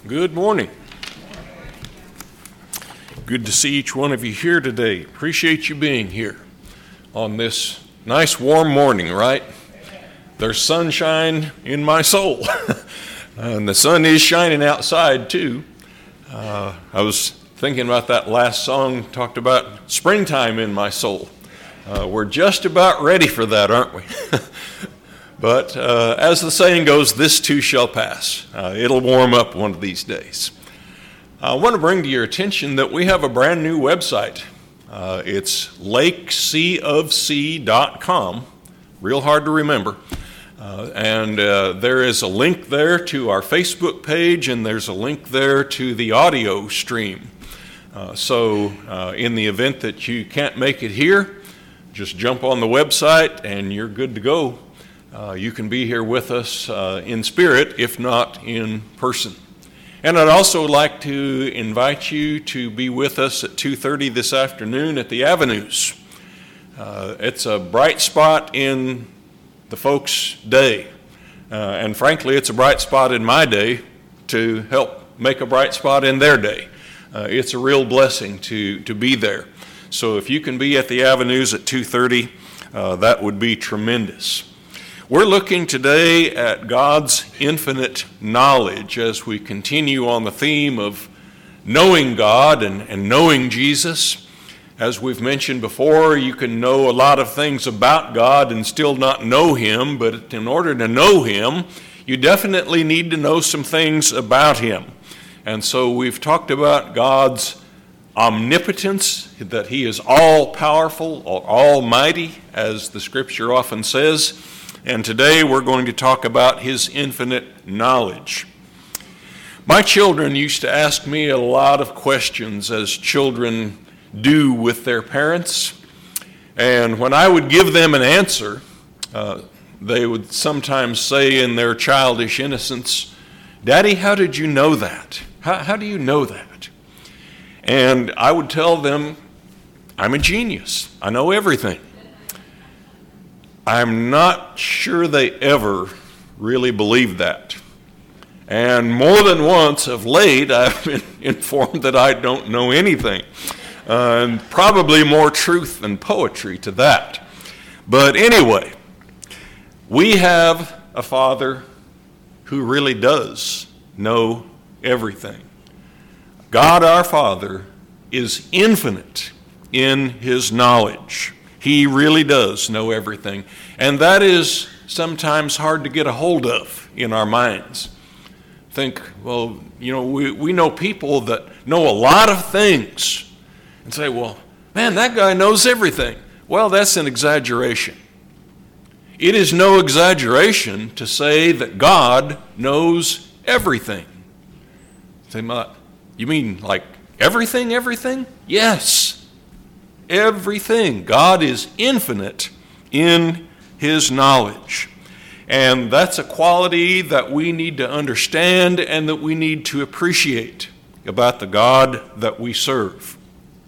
Good morning. Good to see each one of you here today. Appreciate you being here on this nice warm morning, right? There's sunshine in my soul. And the sun is shining outside too. I was thinking about that last song, talked about springtime in my soul. We're just about ready for that, aren't we? But as the saying goes, this too shall pass. It'll warm up one of these days. I want to bring to your attention that we have a brand new website. It's lakeseaofc.com, real hard to remember. And there is a link there to our Facebook page, and there's a link there to the audio stream. So in the event that you can't make it here, just jump on the website and you're good to go. You can be here with us in spirit, if not in person. And I'd also like to invite you to be with us at 2:30 this afternoon at the Avenues. It's a bright spot in the folks' day. And frankly, it's a bright spot in my day to help make a bright spot in their day. It's a real blessing to be there. So if you can be at the Avenues at 2:30, that would be tremendous. We're looking today at God's infinite knowledge as we continue on the theme of knowing God and knowing Jesus. As we've mentioned before, you can know a lot of things about God and still not know Him, but in order to know Him, you definitely need to know some things about Him. And so we've talked about God's omnipotence, that He is all-powerful or almighty, as the Scripture often says. And today we're going to talk about His infinite knowledge. My children used to ask me a lot of questions, as children do with their parents. And when I would give them an answer, they would sometimes say in their childish innocence, "Daddy, how did you know that? How do you know that?" And I would tell them, I'm a genius. I know everything. I'm not sure they ever really believed that. And more than once of late, I've been informed that I don't know anything. And probably more truth than poetry to that. But anyway, we have a Father who really does know everything. God our Father is infinite in His knowledge. He really does know everything. And that is sometimes hard to get a hold of in our minds. Think, well, we know people that know a lot of things. And say, well, man, that guy knows everything. Well, that's an exaggeration. It is no exaggeration to say that God knows everything. Say, you mean like everything? Yes. Everything. God is infinite in His knowledge. And that's a quality that we need to understand and that we need to appreciate about the God that we serve.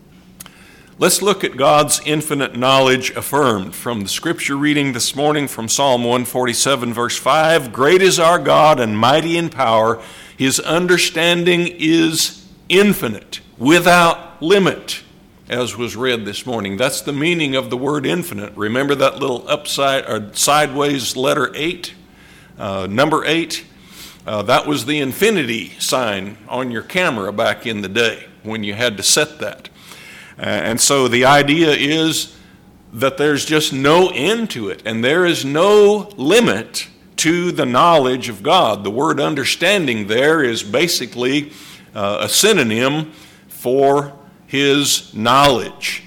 Let's look at God's infinite knowledge affirmed from the scripture reading this morning from Psalm 147, verse 5. Great is our God and mighty in power. His understanding is infinite, without limit, as was read this morning. That's the meaning of the word infinite. Remember that little upside or sideways letter 8, number 8? That was the infinity sign on your camera back in the day when you had to set that. And so the idea is that there's just no end to it, and there is no limit to the knowledge of God. The word understanding there is basically a synonym for His knowledge.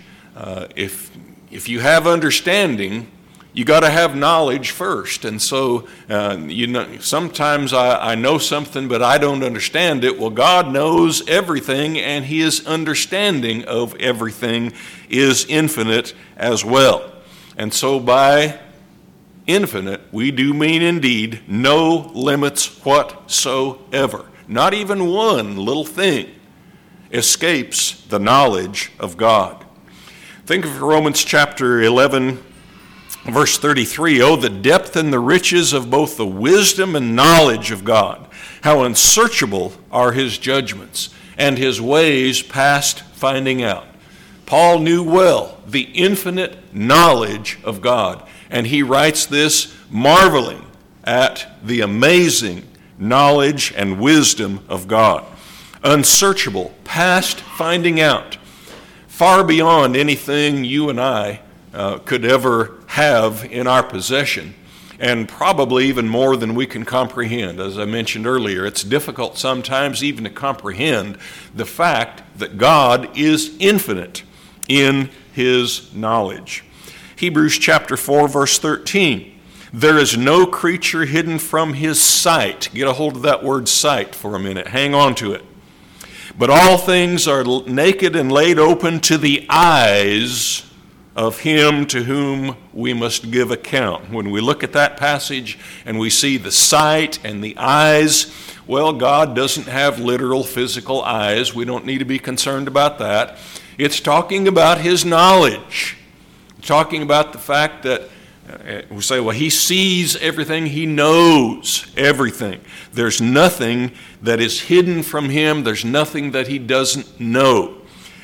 If you have understanding, you got to have knowledge first. And so, sometimes I know something, but I don't understand it. Well, God knows everything, and His understanding of everything is infinite as well. And so by infinite, we do mean indeed no limits whatsoever. Not even one little thing escapes the knowledge of God. Think of Romans chapter 11, Verse 33, "Oh, the depth and the riches of both the wisdom and knowledge of God. How unsearchable are his judgments, and his ways past finding out." Paul knew well the infinite knowledge of God, and he writes this marveling at the amazing knowledge and wisdom of God. Unsearchable, past finding out, far beyond anything you and I could ever have in our possession, and probably even more than we can comprehend. As I mentioned earlier, it's difficult sometimes even to comprehend the fact that God is infinite in his knowledge. Hebrews chapter 4, verse 13. "There is no creature hidden from his sight." Get a hold of that word sight for a minute. Hang on to it. "But all things are naked and laid open to the eyes of him to whom we must give account." When we look at that passage and we see the sight and the eyes, well, God doesn't have literal physical eyes. We don't need to be concerned about that. It's talking about his knowledge. It's talking about the fact that we say, well, he sees everything, he knows everything. There's nothing that is hidden from him. There's nothing that he doesn't know.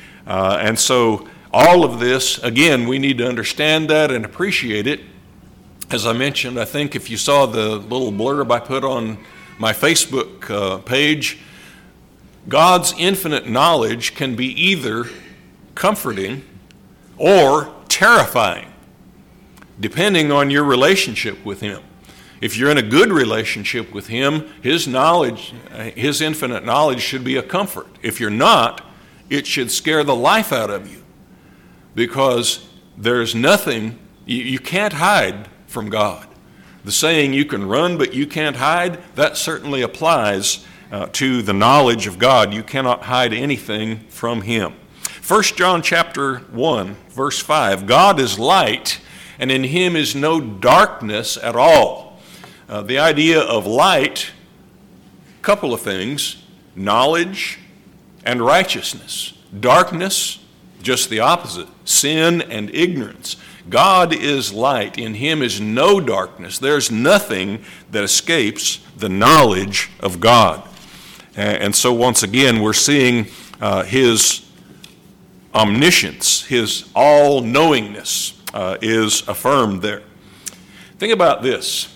And so all of this, again, we need to understand that and appreciate it. As I mentioned, I think if you saw the little blurb I put on my Facebook page, God's infinite knowledge can be either comforting or terrifying, depending on your relationship with him. If you're in a good relationship with him, his knowledge, his infinite knowledge should be a comfort. If you're not, it should scare the life out of you, because there's nothing, you can't hide from God. The saying, "you can run but you can't hide," that certainly applies to the knowledge of God. You cannot hide anything from him. 1 John chapter 1, verse 5, "God is light, and in him is no darkness at all." The idea of light, a couple of things: knowledge and righteousness. Darkness, just the opposite, sin and ignorance. God is light. In him is no darkness. There's nothing that escapes the knowledge of God. And so once again, we're seeing his omniscience, his all-knowingness is affirmed there. Think about this.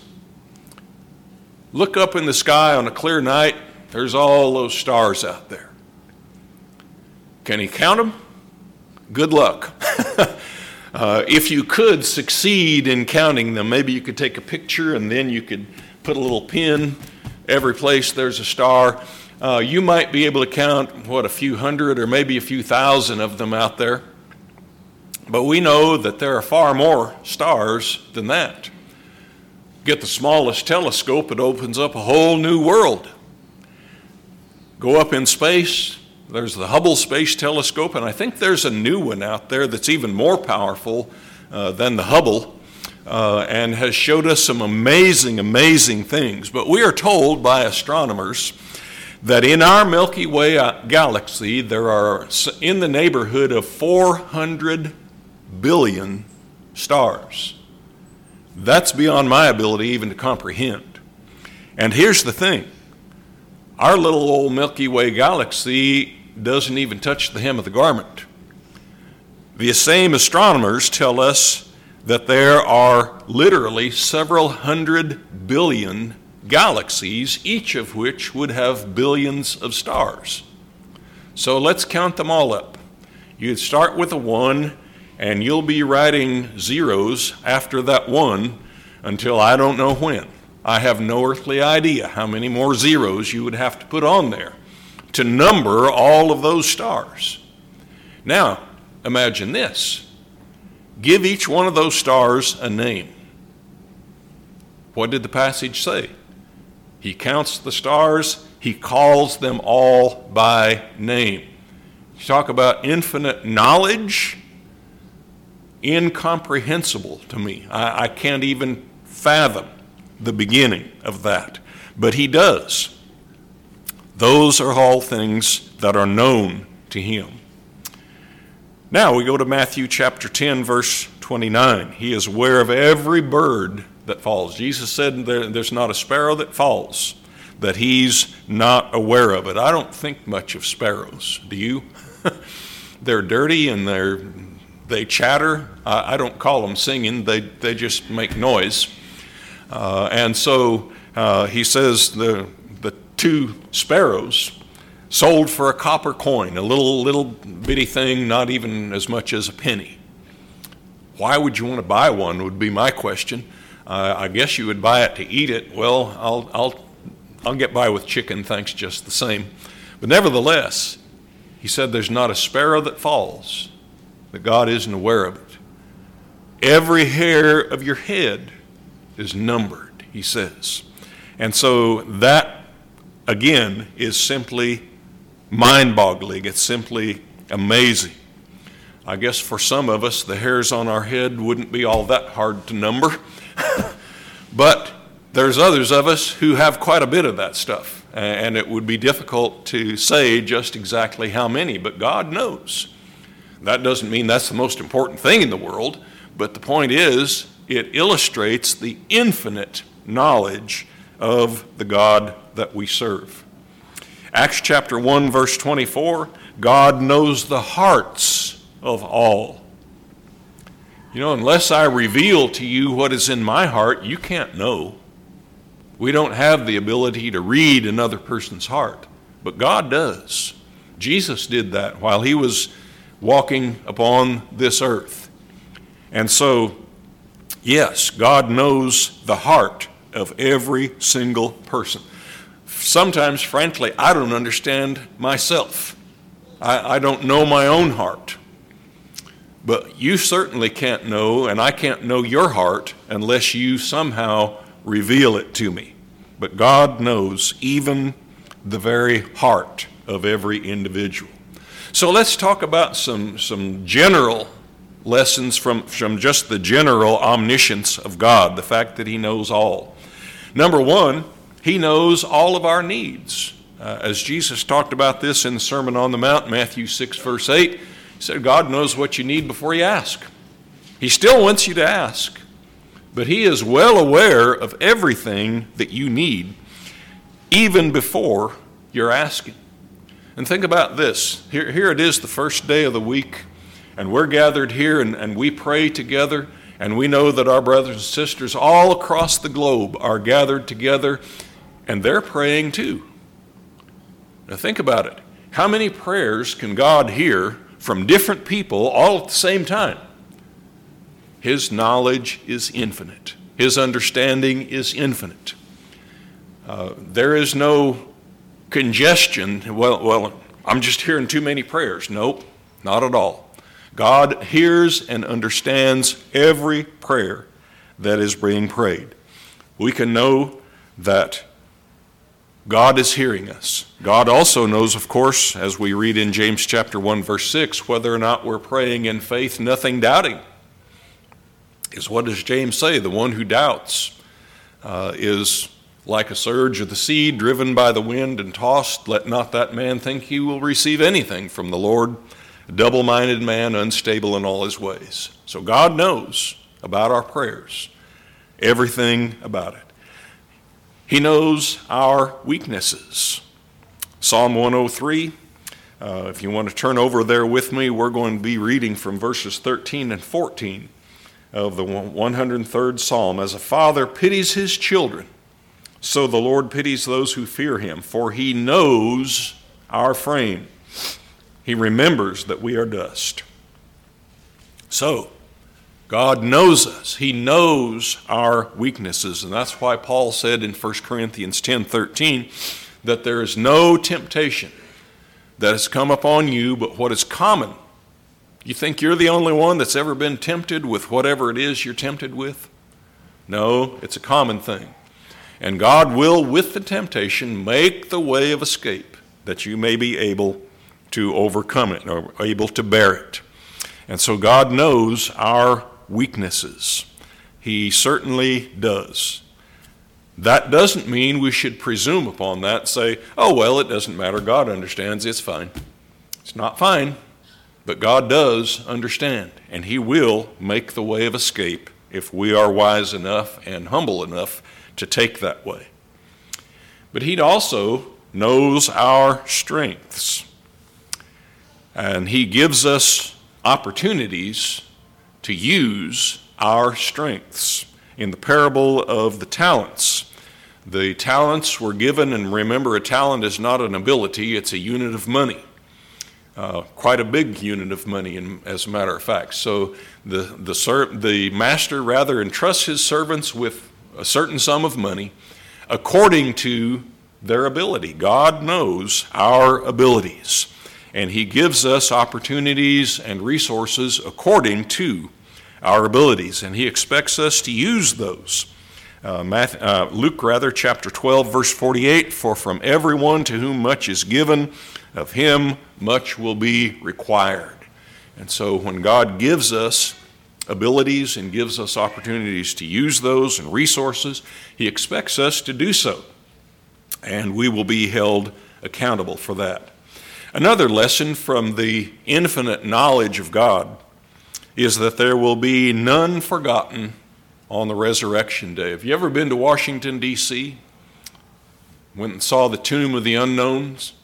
Look up in the sky on a clear night. There's all those stars out there. Can you count them? Good luck. If you could succeed in counting them, maybe you could take a picture and then you could put a little pin every place there's a star. You might be able to count, a few hundred or maybe a few thousand of them out there. But we know that there are far more stars than that. Get the smallest telescope, it opens up a whole new world. Go up in space, there's the Hubble Space Telescope, and I think there's a new one out there that's even more powerful than the Hubble, and has showed us some amazing, amazing things. But we are told by astronomers that in our Milky Way galaxy, there are in the neighborhood of 400 billion stars. That's beyond my ability even to comprehend. And here's the thing. Our little old Milky Way galaxy doesn't even touch the hem of the garment. The same astronomers tell us that there are literally several hundred billion galaxies, each of which would have billions of stars. So let's count them all up. You start with a 1, and you'll be writing zeros after that 1 until I don't know when. I have no earthly idea how many more zeros you would have to put on there to number all of those stars. Now, imagine this. Give each one of those stars a name. What did the passage say? He counts the stars, he calls them all by name. You talk about infinite knowledge, incomprehensible to me. I can't even fathom the beginning of that. But he does. Those are all things that are known to him. Now we go to Matthew chapter 10, verse 29. He is aware of every bird that falls. Jesus said there's not a sparrow that falls that he's not aware of it. I don't think much of sparrows. Do you? They're dirty and they chatter. I don't call them singing. They just make noise. And so he says the two sparrows sold for a copper coin, a little bitty thing, not even as much as a penny. Why would you want to buy one would be my question. I guess you would buy it to eat it. Well, I'll get by with chicken, thanks, just the same. But nevertheless, he said there's not a sparrow that falls that God isn't aware of it. Every hair of your head is numbered, he says. And so that, again, is simply mind-boggling. It's simply amazing. I guess for some of us, the hairs on our head wouldn't be all that hard to number. But there's others of us who have quite a bit of that stuff. And it would be difficult to say just exactly how many, but God knows. That doesn't mean that's the most important thing in the world, but the point is, it illustrates the infinite knowledge of the God that we serve. Acts chapter 1, verse 24, God knows the hearts of all. You know, unless I reveal to you what is in my heart, you can't know. We don't have the ability to read another person's heart, but God does. Jesus did that while he was walking upon this earth. And so, yes, God knows the heart of every single person. Sometimes, frankly, I don't understand myself. I don't know my own heart. But you certainly can't know, and I can't know your heart unless you somehow reveal it to me. But God knows even the very heart of every individual. So let's talk about some general lessons from just the general omniscience of God, the fact that he knows all. Number one, he knows all of our needs. As Jesus talked about this in the Sermon on the Mount, Matthew 6, verse 8, he said, God knows what you need before you ask. He still wants you to ask, but he is well aware of everything that you need, even before you're asking. And think about this. Here it is, the first day of the week, and we're gathered here and we pray together, and we know that our brothers and sisters all across the globe are gathered together, and they're praying too. Now think about it. How many prayers can God hear from different people all at the same time? His knowledge is infinite. His understanding is infinite. There is no congestion. Well, I'm just hearing too many prayers. Nope, not at all. God hears and understands every prayer that is being prayed. We can know that God is hearing us. God also knows, of course, as we read in James chapter 1, verse 6, whether or not we're praying in faith, nothing doubting. Is what does James say? The one who doubts is like a surge of the sea driven by the wind and tossed. Let not that man think he will receive anything from the Lord. A double-minded man, unstable in all his ways. So God knows about our prayers, everything about it. He knows our weaknesses. Psalm 103, if you want to turn over there with me, we're going to be reading from verses 13 and 14 of the 103rd Psalm. As a father pities his children, so the Lord pities those who fear him, for he knows our frame. He remembers that we are dust. So, God knows us. He knows our weaknesses. And that's why Paul said in 1 Corinthians 10:13 that there is no temptation that has come upon you but what is common. You think you're the only one that's ever been tempted with whatever it is you're tempted with? No, it's a common thing. And God will, with the temptation, make the way of escape that you may be able to overcome it or able to bear it. And so God knows our weaknesses. He certainly does. That doesn't mean we should presume upon that and say, oh, well, it doesn't matter. God understands. It's fine. It's not fine. But God does understand, and he will make the way of escape if we are wise enough and humble enough to take that way. But he also knows our strengths, and he gives us opportunities to use our strengths. In the parable of the talents were given, and remember, a talent is not an ability, it's a unit of money. Quite a big unit of money, as a matter of fact. So the master rather entrusts his servants with a certain sum of money according to their ability. God knows our abilities, and he gives us opportunities and resources according to our abilities, and he expects us to use those. Luke chapter 12, verse 48, "For from everyone to whom much is given, of him much will be required." And so when God gives us abilities and gives us opportunities to use those and resources, he expects us to do so, and we will be held accountable for that. Another lesson from the infinite knowledge of God is that there will be none forgotten on the resurrection day. Have you ever been to Washington, D.C.? Went and saw the Tomb of the Unknowns?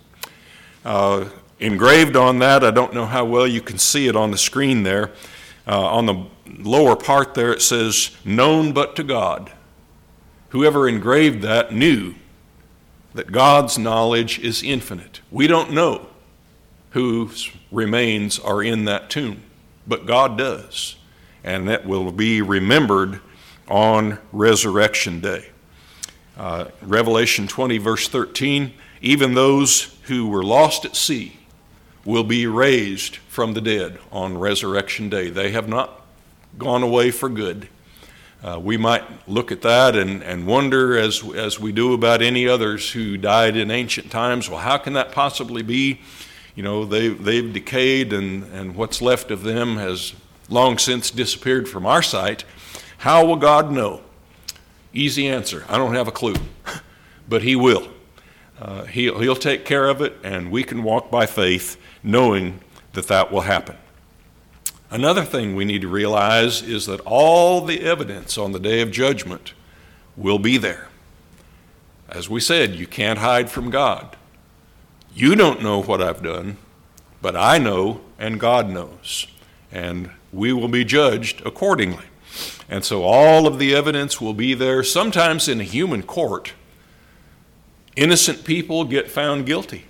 Engraved on that, I don't know how well you can see it on the screen there, on the lower part there it says, "Known but to God." Whoever engraved that knew that God's knowledge is infinite. We don't know whose remains are in that tomb, but God does, and that will be remembered on Resurrection Day. Revelation 20, verse 13, "Even those who were lost at sea will be raised from the dead on Resurrection Day." They have not gone away for good. We might look at that and wonder, as we do about any others who died in ancient times, well, how can that possibly be? You know, they've decayed, and what's left of them has long since disappeared from our sight. How will God know? Easy answer, I don't have a clue, but he will. He'll take care of it, and we can walk by faith knowing that will happen. Another thing we need to realize is that all the evidence on the day of judgment will be there. As we said, you can't hide from God. You don't know what I've done, but I know and God knows, and we will be judged accordingly. And so all of the evidence will be there. Sometimes in a human court, innocent people get found guilty,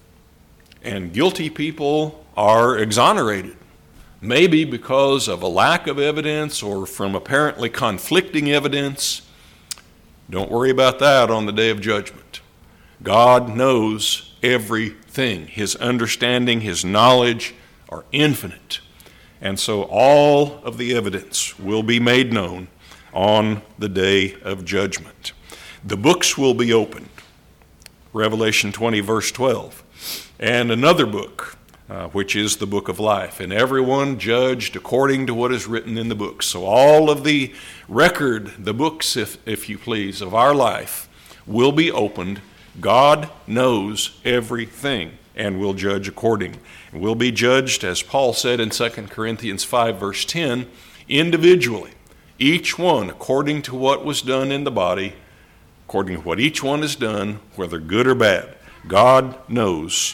and guilty people are exonerated, maybe because of a lack of evidence or from apparently conflicting evidence. Don't worry about that on the day of judgment. God knows everything. His understanding, his knowledge are infinite. And so all of the evidence will be made known on the day of judgment. The books will be opened. Revelation 20, verse 12. And another book, which is the book of life, and everyone judged according to what is written in the books. So all of the record, the books, if you please, of our life will be opened. God knows everything and will judge according. And we'll be judged, as Paul said in 2 Corinthians 5, verse 10, individually, each one according to what was done in the body, according to what each one has done, whether good or bad. God knows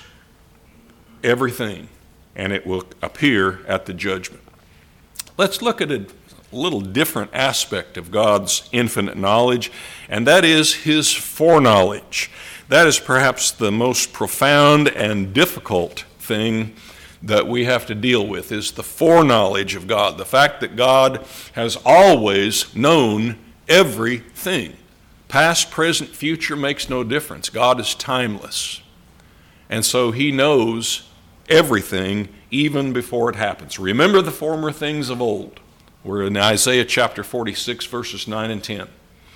everything, and it will appear at the judgment. Let's look at a little different aspect of God's infinite knowledge, and that is his foreknowledge. That is perhaps the most profound and difficult thing that we have to deal with, is the foreknowledge of God, the fact that God has always known everything. Past, present, future makes no difference. God is timeless. And so he knows everything even before it happens. Remember the former things of old. We're in Isaiah chapter 46, verses 9 and 10.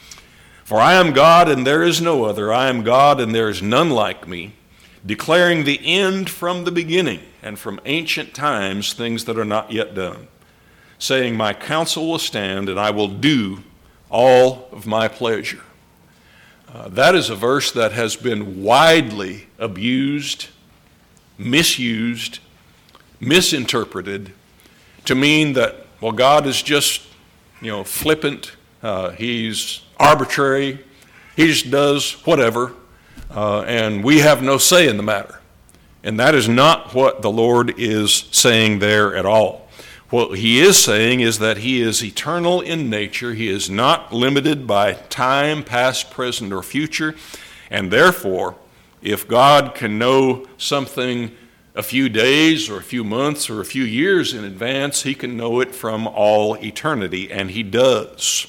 For I am God and there is no other. I am God and there is none like me, declaring the end from the beginning and from ancient times things that are not yet done, saying, my counsel will stand and I will do all of my pleasure. That is a verse that has been widely abused, misused, misinterpreted to mean that, well, God is just, flippant, he's arbitrary, he just does whatever, and we have no say in the matter. And that is not what the Lord is saying there at all. What he is saying is that he is eternal in nature. He is not limited by time, past, present, or future. And therefore, if God can know something a few days or a few months or a few years in advance, he can know it from all eternity, and he does.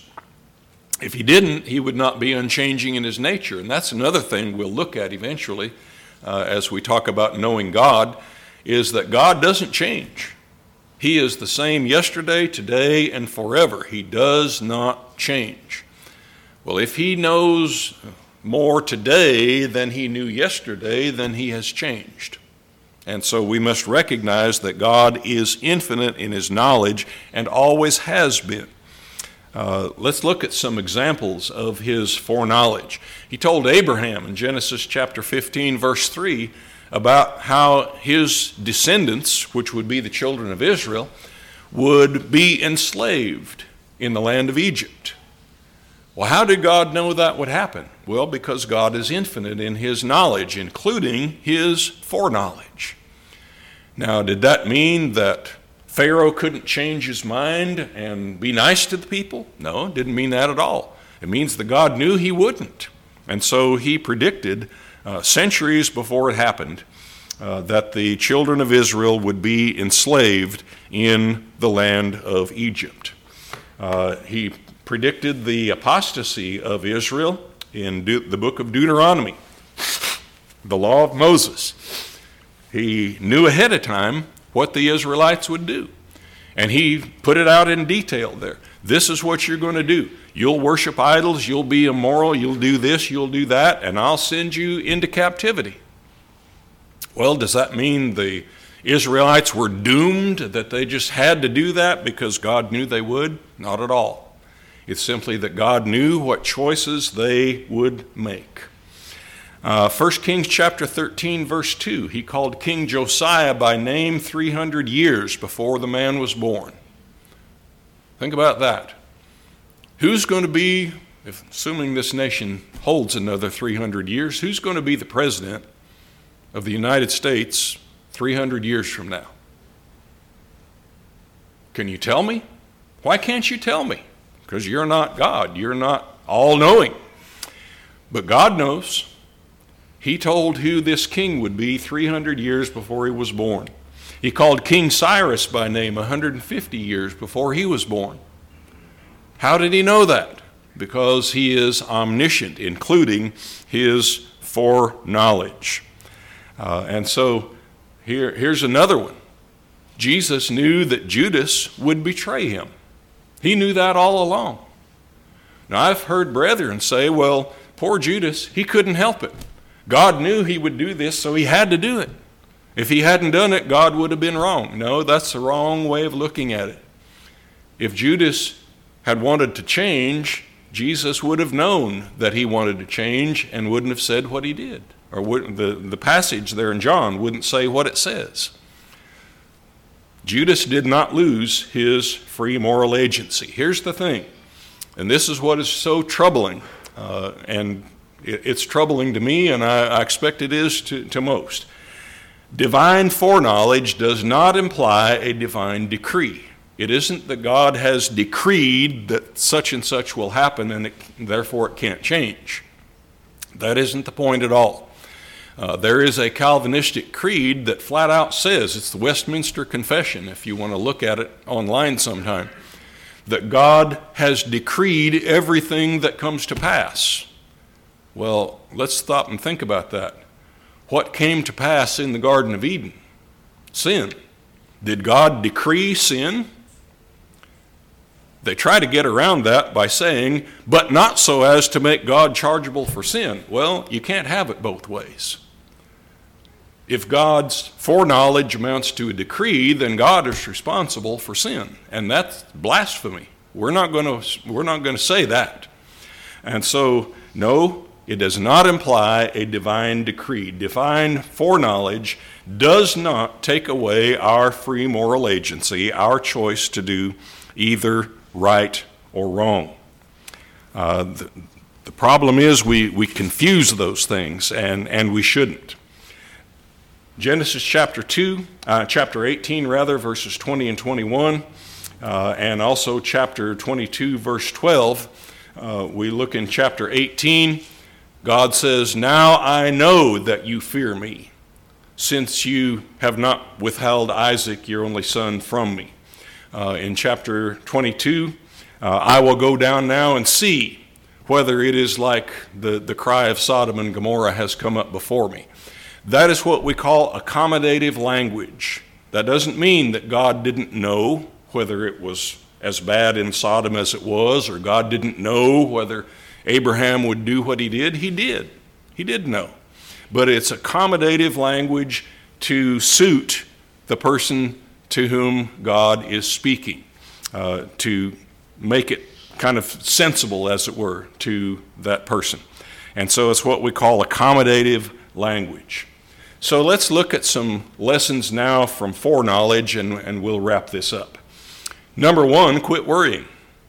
If he didn't, he would not be unchanging in his nature. And that's another thing we'll look at eventually as we talk about knowing God, is that God doesn't change. He is the same yesterday, today, and forever. He does not change. Well, if he knows more today than he knew yesterday, then he has changed. And so we must recognize that God is infinite in his knowledge and always has been. Let's look at some examples of his foreknowledge. He told Abraham in Genesis chapter 15, verse 3, about how his descendants, which would be the children of Israel, would be enslaved in the land of Egypt. Well, how did God know that would happen? Well, because God is infinite in his knowledge, including his foreknowledge. Now, did that mean that Pharaoh couldn't change his mind and be nice to the people? No, it didn't mean that at all. It means that God knew he wouldn't. And so he predicted centuries before it happened that the children of Israel would be enslaved in the land of Egypt. He predicted the apostasy of Israel in the book of Deuteronomy, the law of Moses. He knew ahead of time what the Israelites would do, and he put it out in detail there. This is what you're going to do. You'll worship idols, you'll be immoral, you'll do this, you'll do that, and I'll send you into captivity. Well, does that mean the Israelites were doomed, that they just had to do that because God knew they would? Not at all. It's simply that God knew what choices they would make. 1 Kings chapter 13, verse 2, he called King Josiah by name 300 years before the man was born. Think about that. Who's going to be, assuming this nation holds another 300 years, who's going to be the president of the United States 300 years from now? Can you tell me? Why can't you tell me? Because you're not God. You're not all-knowing. But God knows. He told who this king would be 300 years before he was born. He called King Cyrus by name 150 years before he was born. How did he know that? Because he is omniscient, including his foreknowledge. And so here's another one. Jesus knew that Judas would betray him. He knew that all along. Now, I've heard brethren say, well, poor Judas, he couldn't help it. God knew he would do this, so he had to do it. If he hadn't done it, God would have been wrong. No, that's the wrong way of looking at it. If Judas had wanted to change, Jesus would have known that he wanted to change and wouldn't have said what he did. Or the passage there in John wouldn't say what it says. Judas did not lose his free moral agency. Here's the thing, and this is what is so troubling, and it's troubling to me, and I expect it is to most. Divine foreknowledge does not imply a divine decree. It isn't that God has decreed that such and such will happen and therefore it can't change. That isn't the point at all. There is a Calvinistic creed that flat out says, it's the Westminster Confession, if you want to look at it online sometime, that God has decreed everything that comes to pass. Well, let's stop and think about that. What came to pass in the Garden of Eden? Sin. Did God decree sin? They try to get around that by saying, but not so as to make God chargeable for sin. Well, you can't have it both ways. If God's foreknowledge amounts to a decree, then God is responsible for sin, and that's blasphemy. We're not going to say that. And so, no, It does not imply a divine decree. Divine foreknowledge does not take away our free moral agency, our choice to do either right or wrong. The problem is we confuse those things, and we shouldn't. Genesis chapter 18, verses 20 and 21, and also chapter 22, verse 12. We look in chapter 18. God says, "Now I know that you fear me, since you have not withheld Isaac, your only son, from me." In chapter 22, "I will go down now and see whether it is like the cry of Sodom and Gomorrah has come up before me." That is what we call accommodative language. That doesn't mean that God didn't know whether it was as bad in Sodom as it was, or God didn't know whether Abraham would do what he did. He did. He did know. But it's accommodative language to suit the person to whom God is speaking, to make it kind of sensible, as it were, to that person. And so it's what we call accommodative language. So let's look at some lessons now from foreknowledge, and we'll wrap this up. Number one, quit worrying.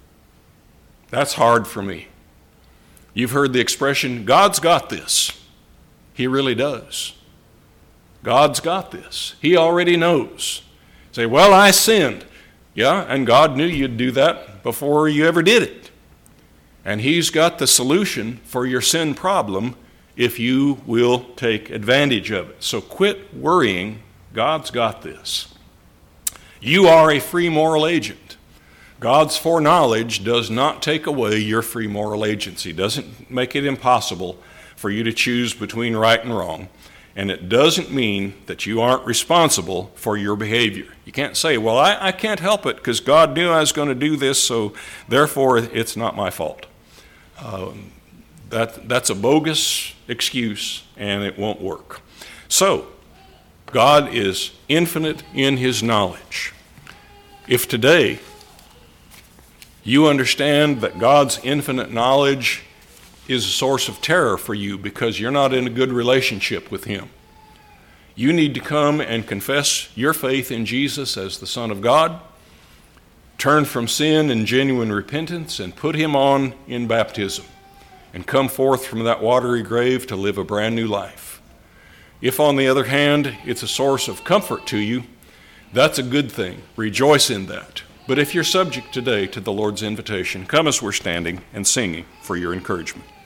That's hard for me. You've heard the expression, God's got this. He really does. God's got this. He already knows. Say, well, I sinned. Yeah, and God knew you'd do that before you ever did it. And He's got the solution for your sin problem if you will take advantage of it. So quit worrying. God's got this. You are a free moral agent. God's foreknowledge does not take away your free moral agency. Doesn't make it impossible for you to choose between right and wrong. And it doesn't mean that you aren't responsible for your behavior. You can't say, well, I can't help it because God knew I was going to do this, so therefore it's not my fault. That's a bogus excuse, and it won't work. So, God is infinite in His knowledge. If today you understand that God's infinite knowledge is a source of terror for you because you're not in a good relationship with Him, you need to come and confess your faith in Jesus as the Son of God, turn from sin in genuine repentance, and put Him on in baptism, and come forth from that watery grave to live a brand new life. If, on the other hand, it's a source of comfort to you, that's a good thing. Rejoice in that. But if you're subject today to the Lord's invitation, come as we're standing and singing for your encouragement.